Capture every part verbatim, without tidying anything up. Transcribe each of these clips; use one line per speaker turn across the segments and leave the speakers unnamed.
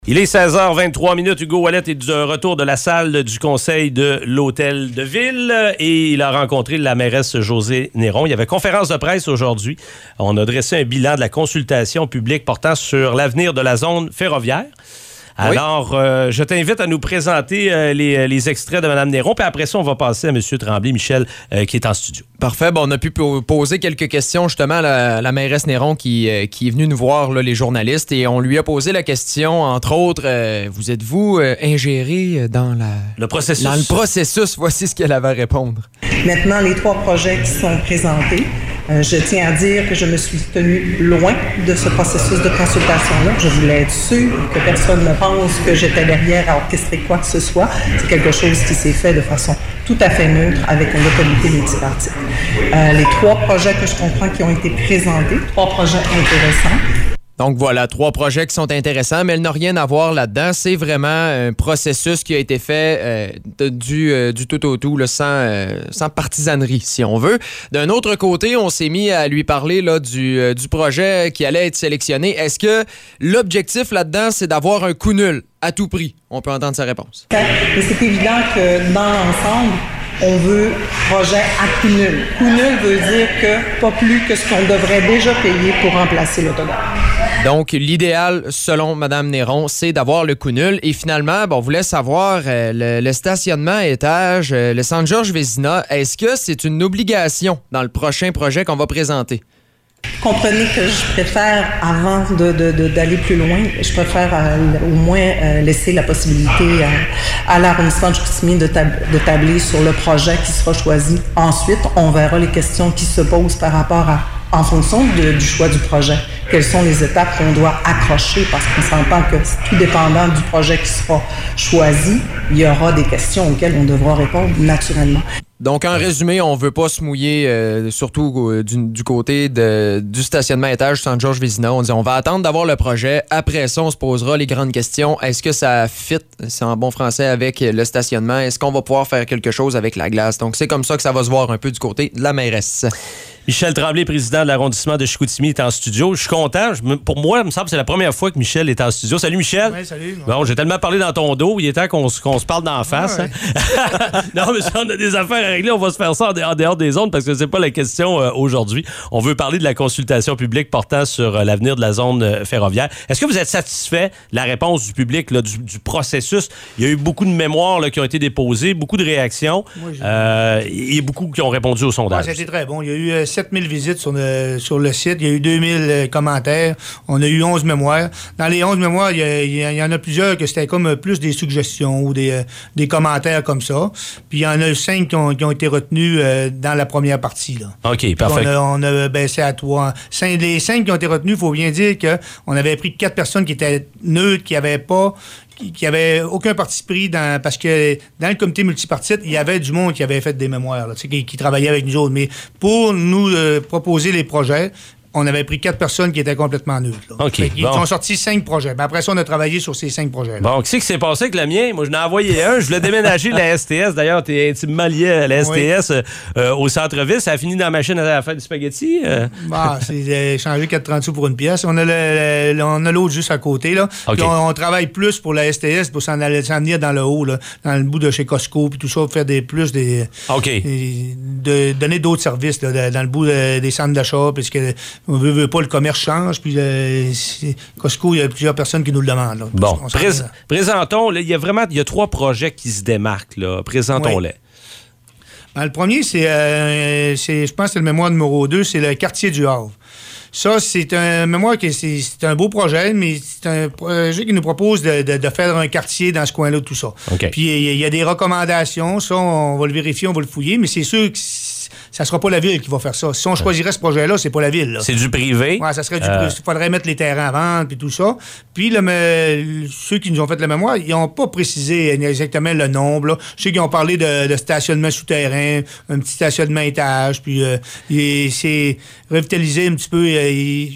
Il est seize heures vingt-trois minutes. Hugo Ouellet est de retour de la salle du conseil de l'Hôtel de Ville et il a rencontré la mairesse Josée Néron. Il y avait conférence de presse aujourd'hui. On a dressé un bilan de la consultation publique portant sur l'avenir de la zone ferroviaire. Alors, oui. euh, je t'invite à nous présenter euh, les, les extraits de Mme Néron, puis après ça, on va passer à M. Tremblay, Michel, euh, qui est en studio.
Parfait. Bon, on a pu poser quelques questions, justement, à la, la mairesse Néron qui, euh, qui est venue nous voir, là, les journalistes, et on lui a posé la question, entre autres, euh, vous êtes-vous euh, ingéré dans, la,
le processus.
dans le processus? Voici ce qu'elle avait à répondre.
Maintenant, les trois projets qui sont présentés, euh, je tiens à dire que je me suis tenue loin de ce processus de consultation-là. Je voulais être sûre que personne ne pense que j'étais derrière à orchestrer quoi que ce soit. C'est quelque chose qui s'est fait de façon tout à fait neutre avec le comité multipartite. Euh, les trois projets que je comprends qui ont été présentés, trois projets intéressants.
Donc voilà, trois projets qui sont intéressants, mais elle n'a rien à voir là-dedans. C'est vraiment un processus qui a été fait euh, de, du, euh, du tout au tout, là, sans, euh, sans partisanerie, si on veut. D'un autre côté, on s'est mis à lui parler là, du, euh, du projet qui allait être sélectionné. Est-ce que l'objectif là-dedans, c'est d'avoir un coup nul à tout prix? On peut entendre sa réponse.
Mais c'est évident que dans l'ensemble, on veut projet à coup nul. Coup nul veut dire que pas plus que ce qu'on devrait déjà payer pour remplacer l'autogare.
Donc, l'idéal, selon Mme Néron, c'est d'avoir le coup nul. Et finalement, bon, on voulait savoir, euh, le, le stationnement à étage, euh, le centre Georges Vézina, est-ce que c'est une obligation dans le prochain projet qu'on va présenter?
Comprenez que je préfère, avant de, de, de, d'aller plus loin, je préfère euh, au moins euh, laisser la possibilité à, à l'arrondissement de Chicoutimi de, tab- de tabler sur le projet qui sera choisi. Ensuite, on verra les questions qui se posent par rapport à, en fonction de, du choix du projet. Quelles sont les étapes qu'on doit accrocher, parce qu'on s'entend que tout dépendant du projet qui sera choisi, il y aura des questions auxquelles on devra répondre naturellement.
Donc, en résumé, on ne veut pas se mouiller, euh, surtout euh, du, du côté de, du stationnement à étage Centre Georges Vézina. On dit on va attendre d'avoir le projet. Après ça, on se posera les grandes questions. Est-ce que ça fit, c'est en bon français, avec le stationnement? Est-ce qu'on va pouvoir faire quelque chose avec la glace? Donc, c'est comme ça que ça va se voir un peu du côté de la mairesse.
Michel Tremblay, président de l'arrondissement de Chicoutimi, est en studio. Je suis content. Je, pour moi, il me semble que c'est la première fois que Michel est en studio. Salut, Michel.
Oui, salut.
Bon, j'ai tellement parlé dans ton dos. Il est temps qu'on, qu'on se parle d'en face. Ouais. Hein? Non, mais si on a des affaires à régler, on va se faire ça en dehors des zones parce que c'est pas la question euh, aujourd'hui. On veut parler de la consultation publique portant sur euh, l'avenir de la zone euh, ferroviaire. Est-ce que vous êtes satisfait de la réponse du public, là, du, du processus? Il y a eu beaucoup de mémoires là, qui ont été déposées, beaucoup de réactions. Oui, euh, il y a beaucoup qui ont répondu au sondage.
Ouais, c'était très bon. Il y a eu euh, sept mille visites sur le, sur le site. Il y a eu deux mille euh, commentaires. On a eu onze mémoires. Dans les onze mémoires, il y, a, il y en a plusieurs que c'était comme plus des suggestions ou des, euh, des commentaires comme ça. Puis il y en a cinq qui ont, qui ont été retenus euh, dans la première partie. Là.
OK, parfait.
On a, on a baissé à trois. Cinq, les cinq qui ont été retenus, il faut bien dire qu'on avait pris quatre personnes qui étaient neutres, qui n'avaient pas... qui n'avait aucun parti pris dans, parce que dans le comité multipartite, il y avait du monde qui avait fait des mémoires, là, qui, qui travaillait avec nous autres. Mais pour nous euh, proposer les projets, on avait pris quatre personnes qui étaient complètement neutres.
OK.
Ils
bon.
ont sorti cinq projets. Mais après ça, on a travaillé sur ces cinq projets-là.
Bon, qu'est-ce qui s'est passé avec le mien? Moi, je n'ai envoyé un. Je voulais déménager la S T S. D'ailleurs, tu es intimement lié à la S T S oui. euh, au centre-ville. Ça a fini dans la machine à faire du spaghetti. Euh.
Bah, c'est euh, changer quatre trente sous pour une pièce. On a, le, le, on a l'autre juste à côté. Là. Okay. On, on travaille plus pour la S T S pour s'en, aller, s'en venir dans le haut, là, dans le bout de chez Costco, puis tout ça, pour faire des plus des.
OK.
Des, de, donner d'autres services là, de, dans le bout de, des centres d'achat, puisque on veut, veut pas le commerce change, puis euh, Costco, il y a plusieurs personnes qui nous le demandent. Là.
Bon, Prés- présentons, il y a vraiment il y a trois projets qui se démarquent. Là. Présentons-les.
Oui. Ben, le premier, c'est, euh, c'est, je pense que c'est le mémoire numéro deux, c'est le quartier du Havre. Ça, c'est un mémoire qui c'est, c'est un beau projet, mais c'est un projet qui nous propose de, de, de faire un quartier dans ce coin-là, tout ça.
Okay.
Puis il y a des recommandations, ça, on va le vérifier, on va le fouiller, mais c'est sûr que ça sera pas la ville qui va faire ça. Si on choisirait ce projet-là, c'est pas la ville. Là.
C'est du privé.
Ouais, ça serait du
euh...
privé. Il faudrait mettre les terrains à vendre puis tout ça. Puis le, me, ceux qui nous ont fait la mémoire, ils n'ont pas précisé exactement le nombre. Là. Je sais qu'ils ont parlé de, de stationnement souterrain, un petit stationnement étage, puis euh, et c'est revitalisé un petit peu. Euh, il,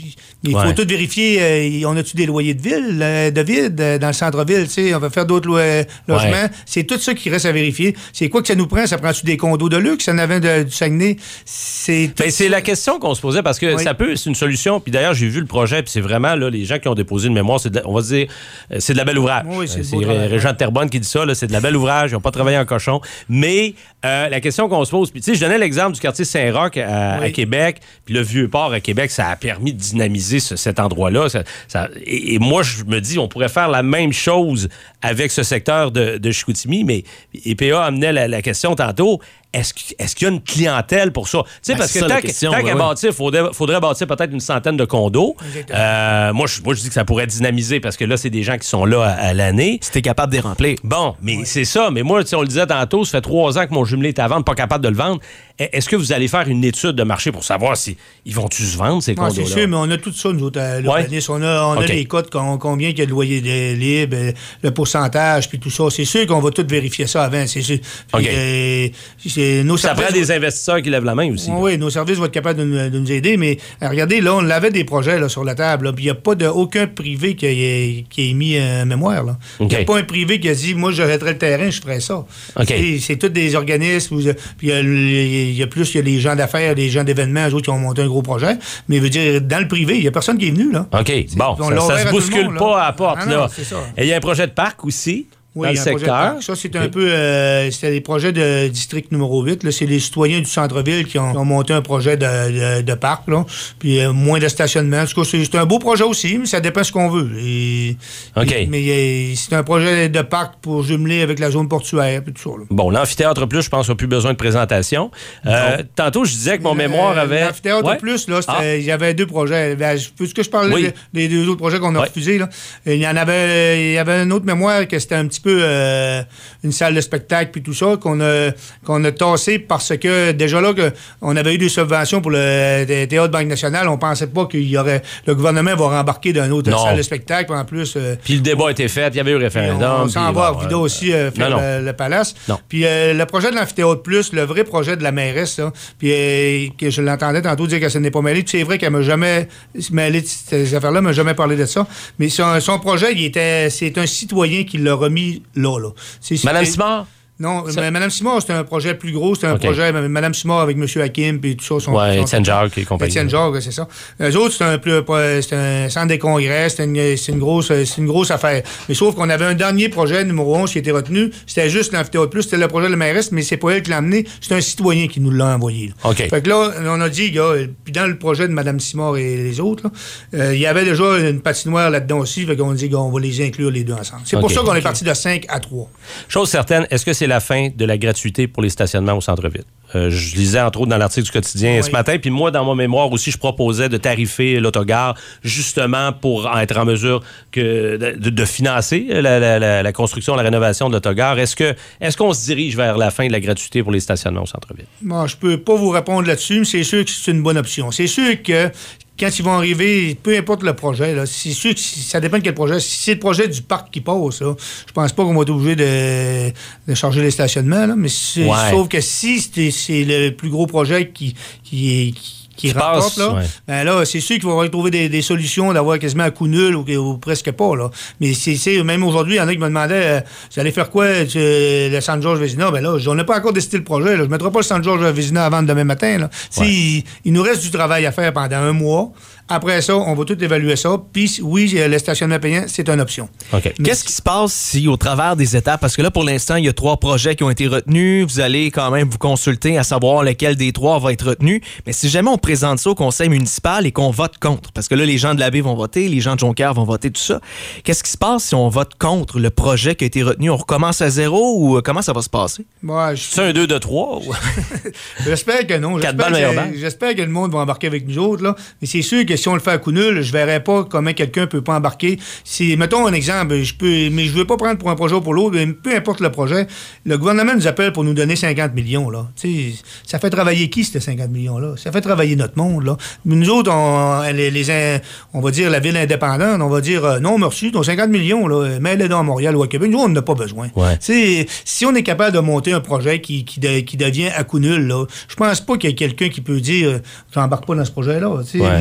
Il
Ouais.
faut tout vérifier. Euh, on a-tu des loyers de ville, euh, de vide, euh, dans le centre-ville? On va faire d'autres lo- logements.
Ouais.
C'est tout ça qui reste à vérifier. C'est quoi que ça nous prend? Ça prend-tu des condos de luxe? Ça en avait de, du Saguenay? C'est
Ben, c'est la question qu'on se posait parce que
Oui.
ça peut, c'est une solution. Puis d'ailleurs, j'ai vu le projet, puis c'est vraiment, là, les gens qui ont déposé une mémoire, c'est de la- on va dire, euh, c'est de la belle ouvrage.
Oui, c'est
Euh,
le beau
c'est
travail,
Régent
ouais.
de Terrebonne qui dit ça, là, c'est de la belle ouvrage, ils n'ont pas travaillé en cochon. Mais euh, la question qu'on se pose, puis tu sais, je donnais l'exemple du quartier Saint-Roch à,
Oui.
à Québec, puis le Vieux-Port à Québec, ça a permis de dynamiser ce- cet endroit-là. Ça- ça- et, et moi, je me dis, on pourrait faire la même chose avec ce secteur de, de Chicoutimi, mais E P A amenait la, la question tantôt. Est-ce, qu'- est-ce qu'il y a une clientèle pour ça? Tu sais,
Ben,
parce
c'est
que
ça,
tant,
la
que-
question,
tant
ouais,
qu'à
ouais.
bâtir, il faudrait, faudrait bâtir peut-être une centaine de condos.
Exactement.
Euh, moi, je, moi, je dis que ça pourrait dynamiser parce que là, c'est des gens qui sont là à, à l'année.
Si t'es capable de les remplir.
Bon, mais c'est ça. Mais moi, tu sais, on le disait tantôt, ça fait trois ans que mon jumelé est à vendre, pas capable de le vendre. E- Est-ce que vous allez faire une étude de marché pour savoir si ils vont-tu se vendre, ces
Ouais,
condos-là?
c'est sûr, mais on a tout ça, nous autres, à l'urbanisme. On a, on a
OK.
les codes, con- combien il y a de loyer de- libre, euh, le pourcentage, puis tout ça. C'est sûr qu'on va tout vérifier ça avant, c'est sûr. Puis,
OK.
euh, c'est- nos
Ça prend
services-
des investisseurs qui lèvent la main aussi.
Oui, nos services vont être capables de nous, de nous aider, mais euh, regardez, là, on avait des projets là, sur la table, là, puis il n'y a pas de, aucun privé qui a, qui a émis un mémoire. là. Il n'y a
OK.
pas un privé qui a dit, moi, j'arrêterais le terrain, je ferais ça.
OK.
C'est, c'est tous des organismes, où, euh, puis il y a le- il y, a plus, il y a les gens d'affaires, les gens d'événements, eux autres qui ont monté un gros projet, mais je veux dire, dans le privé, il n'y a personne qui est venu. Là.
OK, bon,
on
ça,
l'a
ça
ouvert
se
à tout le
bouscule
monde,
pas
là.
à la porte,
Ah non,
là.
c'est ça.
Et il y a un projet de parc aussi,
Oui,
dans
il
le
y a un projet de
secteur.
parc. Ça, c'est un peu... euh, c'était les projets de district numéro huit. Là. C'est les citoyens du centre-ville qui ont, qui ont monté un projet de, de, de parc. Là. Puis euh, moins de stationnement. En tout cas, c'est, c'est un beau projet aussi, mais ça dépend ce qu'on veut. Et-
OK.
et- mais euh, c'est un projet de parc pour jumeler avec la zone portuaire et tout ça. Là.
Bon, l'amphithéâtre plus, je pense, n'a plus besoin de présentation. Euh, tantôt, je disais que mon mémoire
Euh,
avait...
L'amphithéâtre
Ouais?
plus, là, c'était-
Ah.
il y avait deux projets. Ben, je- Puisque je parlais
Oui.
des, des deux autres projets qu'on a
Ouais.
refusés, là, il y en avait, il y avait une autre mémoire que c'était un petit peu euh, une salle de spectacle puis tout ça qu'on a qu'on a tassé parce que déjà là que on avait eu des subventions pour le Théâtre Banque Nationale, on pensait pas qu'il y aurait le gouvernement va rembarquer dans une autre
Non.
salle de spectacle puis en plus. euh,
Puis le débat a été fait, il y avait eu
puis
référendum.
on s'en
puis
va
bon,
à Vida
euh,
aussi euh, faire
non, non.
Le, le palace.
Non.
Puis euh, le projet de l'amphithéâtre plus, le vrai projet de la mairesse, là, puis euh, que je l'entendais tantôt dire qu'elle ne n'est pas mêlée. Puis c'est vrai qu'elle m'a jamais mêlé de ces affaires-là, elle m'a jamais parlé de ça. Mais son, son projet, il était, c'est un citoyen qui l'a remis là, là. C'est,
Madame
c'est-
Simard?
Non,
Ça-
mais Mme Simard, c'était un projet plus gros. C'était un
OK.
projet, Mme Simard avec M. Hakim, puis tout ça. Son,
Ouais,
son-
Étienne Jacques et compagnie.
Étienne Jacques, c'est ça. Eux autres, c'est un, plus- pas- c'est un centre des congrès, c'est une, c'est une, grosse, c'est une grosse affaire. Mais sauf qu'on avait un dernier projet, numéro onze, qui a été retenu. C'était juste l'amphithéâtre plus, c'était le projet de la mairesse, mais c'est pas elle qui l'a amené, c'est un citoyen qui nous l'a envoyé. là.
OK.
Fait que là, on a dit, gars, puis dans le projet de Mme Simard et les autres, là, euh, il y avait déjà une patinoire là-dedans aussi, fait qu'on a dit, gars, on va les inclure les deux ensemble. C'est
OK.
pour ça qu'on est
OK.
parti de cinq à trois.
Chose certaine, est-ce que c'est la fin de la gratuité pour les stationnements au centre-ville? Euh, je lisais entre autres dans l'article du quotidien
Oui.
ce matin, puis moi, dans mon mémoire aussi, je proposais de tarifer l'autogare justement pour être en mesure que de, de financer la, la- la- la construction, la rénovation de l'autogare. Est-ce que est-ce qu'on se dirige vers la fin de la gratuité pour les stationnements au centre-ville?
Moi, je peux pas vous répondre là-dessus, mais c'est sûr que c'est une bonne option. C'est sûr que quand ils vont arriver, peu importe le projet, là, c'est sûr que si- ça dépend de quel projet. Si c'est le projet du parc qui passe, là, je pense pas qu'on va être obligé de, de charger les stationnements, là, mais c'est-
Ouais.
sauf que si c'est, c'est le plus gros projet qui, qui, qui qui
Qui
rapporte,
passe,
là,
ouais.
ben là, c'est sûr qu'il va falloir trouver des, des solutions d'avoir quasiment un coup nul ou, ou presque pas, là. Mais c'est, c'est même aujourd'hui, il y en a qui me demandaient, euh, vous allez faire quoi, tu- le San Georges Vézina? Ben là, on n'a pas encore décidé le projet, là. Je ne mettrai pas le San Georges Vézina à vendre demain matin, là. Tu sais,
Ouais.
Il, il nous reste du travail à faire pendant un mois. Après ça, on va tout évaluer ça. Puis oui, le stationnement payant, c'est une option.
OK.
Mais
Qu'est-ce qui se passe si, au travers des étapes, parce que là, pour l'instant, il y a trois projets qui ont été retenus, vous allez quand même vous consulter à savoir lequel des trois va être retenu, mais si jamais on présente ça au conseil municipal et qu'on vote contre, parce que là, les gens de la baie vont voter, les gens de Jonquière vont voter, tout ça, qu'est-ce qui se passe si on vote contre le projet qui a été retenu? On recommence à zéro ou euh, comment ça va se passer?
Moi, je-
C'est un deux de trois? Ou...
J'espère que non.
Quatre
J'espère
balles, meilleure
que,
balle.
j'espère que le monde va embarquer avec nous autres. Là. Mais c'est sûr que si on le fait à coup nul, je verrais pas comment quelqu'un peut pas embarquer. Si, mettons un exemple, je peux, mais je veux pas prendre pour un projet ou pour l'autre, mais peu importe le projet, le gouvernement nous appelle pour nous donner cinquante millions. Là. Tu sais, ça fait travailler qui, ces cinquante millions-là? Ça fait travailler notre monde. Là. Mais nous autres, on, les, les, on va dire la ville indépendante, on va dire euh, non, merci, ton cinquante millions, là, mets-les dans Montréal ou à Québec. Nous, on n'en a pas besoin.
Ouais.
Tu sais, si on est capable de monter un projet qui, qui, de- qui devient à coup nul, là, je pense pas qu'il y ait quelqu'un qui peut dire euh, tu n'embarques pas dans ce projet-là. Tu sais.
Ouais.
Moi, que ce soit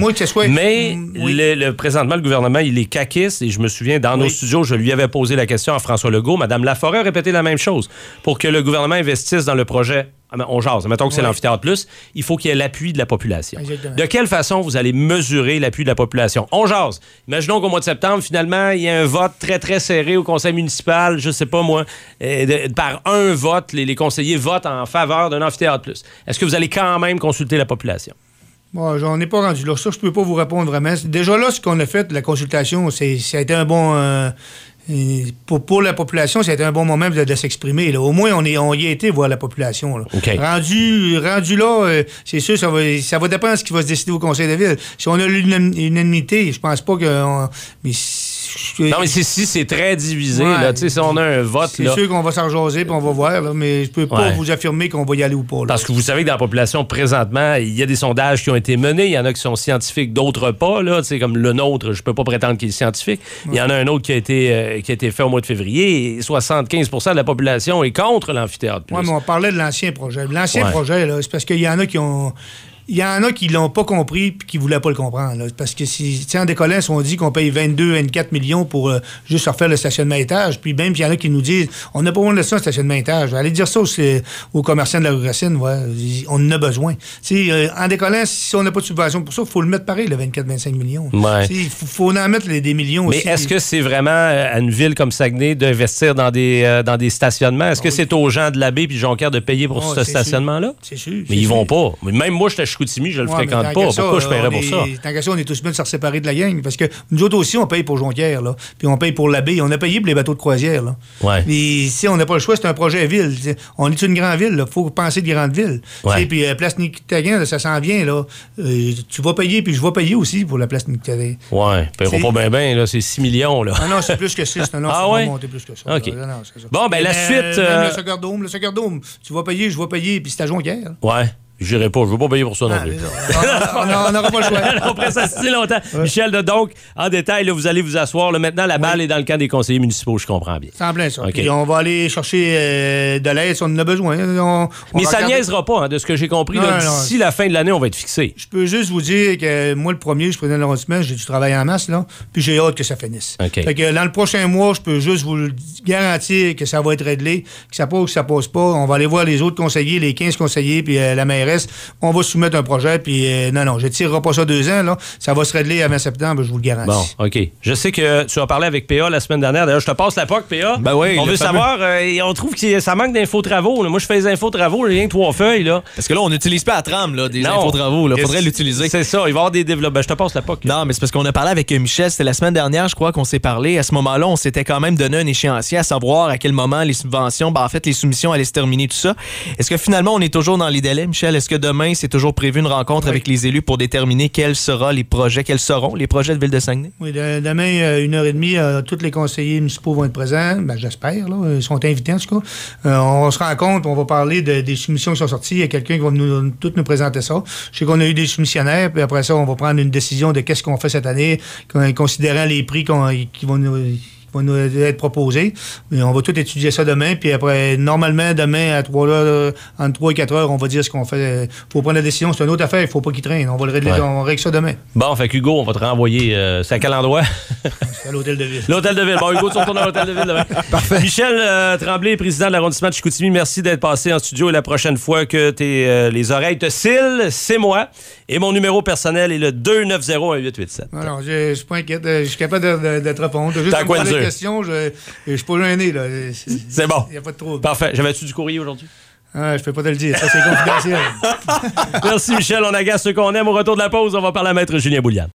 Oui.
Mais
Mm, oui.
le, le, présentement, le gouvernement, il est caquiste. Et je me souviens, dans oui. nos studios, je lui avais posé la question à François Legault. Mme Laforêt a répété la même chose. Pour que le gouvernement investisse dans le projet, on jase, mettons que c'est oui. l'amphithéâtre plus, il faut qu'il y ait l'appui de la population. Exactement. De quelle façon vous allez mesurer l'appui de la population? On jase. Imaginons qu'au mois de septembre, finalement, il y a un vote très, très serré au conseil municipal, je sais pas moi, euh, de, par un vote, les, les conseillers votent en faveur d'un amphithéâtre plus. Est-ce que vous allez quand même consulter la population?
Bon, j'en ai pas rendu là. Ça, je peux pas vous répondre vraiment. Déjà là, ce qu'on a fait, la consultation, c'est, ça a été un bon... Euh, Pour, pour la population, ça a été un bon moment de, de s'exprimer. Là. Au moins, on, est, on y a été voir la population. Là. Okay. Rendu, rendu là, euh, c'est sûr, ça va, ça va dépendre de ce qui va se décider au conseil de ville. Si on a l'unanimité, je pense pas que... On, mais
non, mais c'est, si c'est très divisé, ouais, là, si on a un vote...
C'est
là,
sûr qu'on va s'en rejaser puis on va voir, là, mais je peux pas ouais. vous affirmer qu'on va y aller ou pas. Là.
Parce que vous savez que dans la population, présentement, il y a des sondages qui ont été menés. Il y en a qui sont scientifiques, d'autres pas. Là, comme le nôtre, je peux pas prétendre qu'il est scientifique. Ouais. Il y en a un autre qui a été... Euh, qui a été fait au mois de février, et soixante-quinze pour cent de la population est contre l'amphithéâtre.
Oui, mais on parlait de l'ancien projet. L'ancien ouais. projet, là, c'est parce qu'il y en a qui ont... Il y en a qui l'ont pas compris et qui voulaient pas le comprendre. Là. Parce que si, en décollant, on dit qu'on paye vingt-deux, vingt-quatre millions pour euh, juste refaire le stationnement étage, puis même, il y en a qui nous disent on n'a pas besoin de ça, un stationnement étage. Allez dire ça aux, aux commerçants de la rue Racine, ouais, on en a besoin. Euh, en décollant, si on n'a pas de subvention pour ça, il faut le mettre pareil, le vingt-quatre, vingt-cinq millions.
Ouais.
Il faut, faut en mettre les, des millions
Mais
aussi.
Mais est-ce que c'est vraiment à une ville comme Saguenay d'investir dans des, euh, dans des stationnements? Est-ce oh, que c'est aux gens de l'Abbé puis Jonquière de payer pour oh, ce stationnement-là?
C'est sûr.
Mais ils vont pas. Même moi, je suis à Chicoutimi, je le ouais, fréquente. Pas. Pourquoi ça, je paierais pour ça?
Tant qu'à ça, on est tous bien de se séparer de la gang. Parce que nous autres aussi, on paye pour Jonquière, là. Puis on paye pour l'Abbé. On a payé pour les bateaux de croisière, là.
Ouais.
Mais si on n'a pas le choix, c'est un projet ville. On est une grande ville, il faut penser de grande ville. Ouais. Puis euh, Place Nictagan, ça s'en vient, là. Euh, tu vas payer, puis je vais payer aussi pour la Place Nictagan.
Ouais. Ils paieront pas bien, bien, là. C'est six millions, là.
Ah non, c'est plus que six. Non, non,
ah
ça
ouais?
va monter plus que ça.
OK.
Là, non, c'est ça.
Bon, ben la
mais,
suite.
Euh,
euh...
le Soccer Dome, le Soccer Dome. Tu vas payer, je vais payer, puis c'est à Jonquière.
Ouais. J'irai pas, je veux pas payer pour ça non plus.
Ah, on n'aura pas le choix.
On pourrait s'assister longtemps. Ouais. Michel, de, donc, en détail, là, vous allez vous asseoir. Là, maintenant, la balle oui. est dans le camp des conseillers municipaux, je comprends bien.
C'est en plein ça.
Okay.
Puis on va aller chercher euh, de l'aide si on en a besoin. On, on
Mais ça
regarder...
niaisera pas, hein, de ce que j'ai compris.
Non,
là,
non,
d'ici
non.
la fin de l'année, on va être fixé.
Je peux juste vous dire que moi, le premier, je prenais l'arrondissement, j'ai du travail en masse, là, puis j'ai hâte que ça finisse.
Okay.
Fait que dans le prochain mois, je peux juste vous garantir que ça va être réglé, que ça passe ou que ça passe pas. On va aller voir les autres conseillers, les quinze conseillers, puis euh, la mairesse. On va soumettre un projet, puis euh, non, non, je ne tirerai pas ça deux ans, là. Ça va se régler avant septembre, je vous le garantis.
Bon, OK. Je sais que tu as parlé avec P A la semaine dernière. D'ailleurs, je te passe la P O C, P A.
Ben oui.
On veut
fameux...
savoir, euh, on trouve que ça manque d'infos-travaux. Là. Moi, je fais des infos-travaux, rien que trois feuilles, là.
Parce que là, on n'utilise pas à trame, là, des non. infos-travaux. Il faudrait l'utiliser.
C'est ça, il va y avoir des développements. Ben, je te passe la P O C. Là.
Non, mais c'est parce qu'on a parlé avec Michel, c'était la semaine dernière, je crois qu'on s'est parlé. À ce moment-là, on s'était quand même donné un échéancier à savoir à quel moment les subventions, ben, en fait, les soumissions allaient se terminer, tout ça. Est-ce que finalement, on est toujours dans les délais, Michel? Est-ce que demain, c'est toujours prévu une rencontre oui. avec les élus pour déterminer quels seront les projets, quels seront les projets de Ville de Saguenay?
Oui, de, demain, euh, une heure et demie, euh, tous les conseillers municipaux vont être présents. Ben, j'espère, là. Ils sont invités, en tout cas. Euh, on se rencontre, on va parler de, des soumissions qui sont sorties. Il y a quelqu'un qui va nous, tout nous présenter ça. Je sais qu'on a eu des soumissionnaires, puis après ça, on va prendre une décision de qu'est-ce qu'on fait cette année, considérant les prix qu'on, qui vont nous... va nous être proposé. Mais on va tout étudier ça demain. Puis après, normalement, demain, à trois heures, entre trois et quatre heures, on va dire ce qu'on fait. Il faut prendre la décision. C'est une autre affaire. Il ne faut pas qu'il traîne. On va le régler. Ouais. On règle ça demain.
Bon, fait qu'Hugo, on va te renvoyer. Euh, c'est à quel endroit?
C'est à l'Hôtel de Ville.
L'Hôtel de Ville. Bon, Hugo, tu retournes à l'Hôtel de Ville demain. Parfait. Michel euh, Tremblay, président de l'arrondissement de Chicoutimi, merci d'être passé en studio. Et la prochaine fois que t'es, euh, les oreilles te cillent, c'est moi. Et mon numéro personnel est le deux neuf zéro un huit huit sept.
Non, non, je ne suis pas inquiète. Je suis capable de, de, de te répondre. Juste
T'as quoi de dire?
Question, je ne suis pas gêné. Là. C'est,
c'est bon.
Il n'y a pas de trouble.
Parfait. J'avais-tu du courrier aujourd'hui?
Ah, je peux pas te le dire. Ça, c'est confidentiel.
Merci, Michel. On agace ceux qu'on aime. Au retour de la pause, on va parler à Maître Julien Bouliane.